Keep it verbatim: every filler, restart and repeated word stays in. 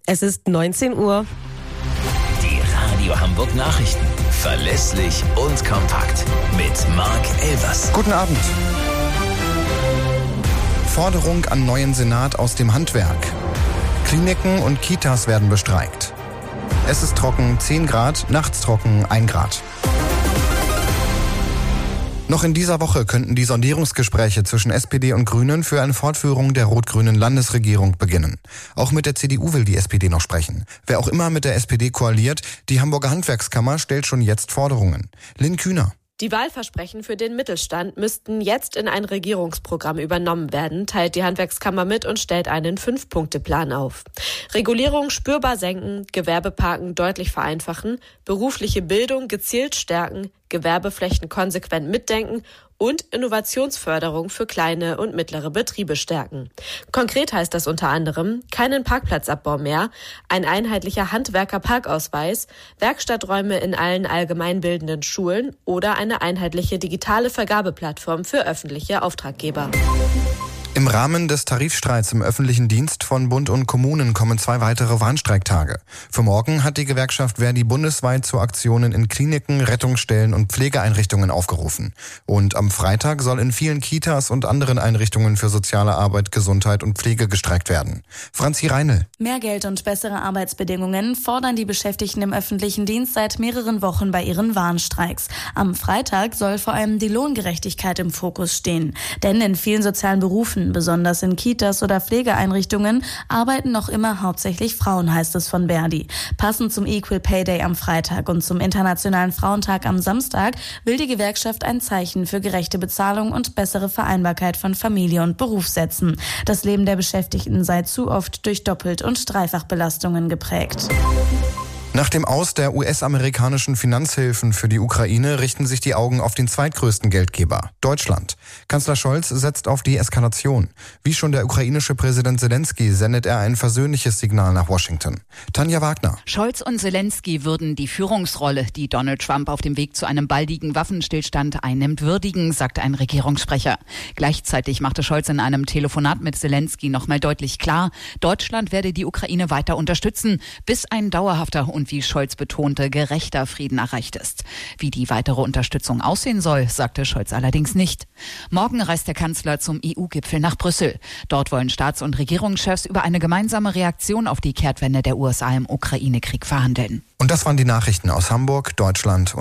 Es ist neunzehn Uhr. Die Radio Hamburg Nachrichten. Verlässlich und kompakt. Mit Marc Elvers. Guten Abend. Forderung an neuen Senat aus dem Handwerk. Kliniken und Kitas werden bestreikt. Es ist trocken, zehn Grad, nachts trocken, ein Grad. Noch in dieser Woche könnten die Sondierungsgespräche zwischen S P D und Grünen für eine Fortführung der rot-grünen Landesregierung beginnen. Auch mit der C D U will die S P D noch sprechen. Wer auch immer mit der S P D koaliert, die Hamburger Handwerkskammer stellt schon jetzt Forderungen. Lynn Kühner. Die Wahlversprechen für den Mittelstand müssten jetzt in ein Regierungsprogramm übernommen werden, teilt die Handwerkskammer mit und stellt einen Fünf-Punkte-Plan auf. Regulierung spürbar senken, Gewerbeparken deutlich vereinfachen, berufliche Bildung gezielt stärken, Gewerbeflächen konsequent mitdenken und Innovationsförderung für kleine und mittlere Betriebe stärken. Konkret heißt das unter anderem keinen Parkplatzabbau mehr, ein einheitlicher Handwerkerparkausweis, Werkstatträume in allen allgemeinbildenden Schulen oder eine einheitliche digitale Vergabeplattform für öffentliche Auftraggeber. Im Rahmen des Tarifstreits im öffentlichen Dienst von Bund und Kommunen kommen zwei weitere Warnstreiktage. Für morgen hat die Gewerkschaft Verdi bundesweit zu Aktionen in Kliniken, Rettungsstellen und Pflegeeinrichtungen aufgerufen. Und am Freitag soll in vielen Kitas und anderen Einrichtungen für soziale Arbeit, Gesundheit und Pflege gestreikt werden. Franzi Reinl. Mehr Geld und bessere Arbeitsbedingungen fordern die Beschäftigten im öffentlichen Dienst seit mehreren Wochen bei ihren Warnstreiks. Am Freitag soll vor allem die Lohngerechtigkeit im Fokus stehen. Denn in vielen sozialen Berufen, besonders in Kitas oder Pflegeeinrichtungen, arbeiten noch immer hauptsächlich Frauen, heißt es von Verdi. Passend zum Equal Pay Day am Freitag und zum Internationalen Frauentag am Samstag will die Gewerkschaft ein Zeichen für gerechte Bezahlung und bessere Vereinbarkeit von Familie und Beruf setzen. Das Leben der Beschäftigten sei zu oft durch Doppelt- und Dreifachbelastungen geprägt. Nach dem Aus der U S-amerikanischen Finanzhilfen für die Ukraine richten sich die Augen auf den zweitgrößten Geldgeber, Deutschland. Kanzler Scholz setzt auf die Eskalation. Wie schon der ukrainische Präsident Zelensky sendet er ein versöhnliches Signal nach Washington. Tanja Wagner. Scholz und Zelensky würden die Führungsrolle, die Donald Trump auf dem Weg zu einem baldigen Waffenstillstand einnimmt, würdigen, sagte ein Regierungssprecher. Gleichzeitig machte Scholz in einem Telefonat mit Zelensky nochmal deutlich klar, Deutschland werde die Ukraine weiter unterstützen, bis ein dauerhafter und, wie Scholz betonte, gerechter Frieden erreicht ist. Wie die weitere Unterstützung aussehen soll, sagte Scholz allerdings nicht. Morgen reist der Kanzler zum E U-Gipfel nach Brüssel. Dort wollen Staats- und Regierungschefs über eine gemeinsame Reaktion auf die Kehrtwende der U S A im Ukraine-Krieg verhandeln. Und das waren die Nachrichten aus Hamburg, Deutschland und